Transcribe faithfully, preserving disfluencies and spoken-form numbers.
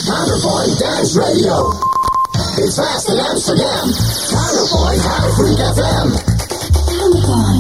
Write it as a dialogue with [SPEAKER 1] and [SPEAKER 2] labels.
[SPEAKER 1] Counterpoint Dance Radio. It's fast in Amsterdam. Counterpoint High Freak F M. Counterpoint.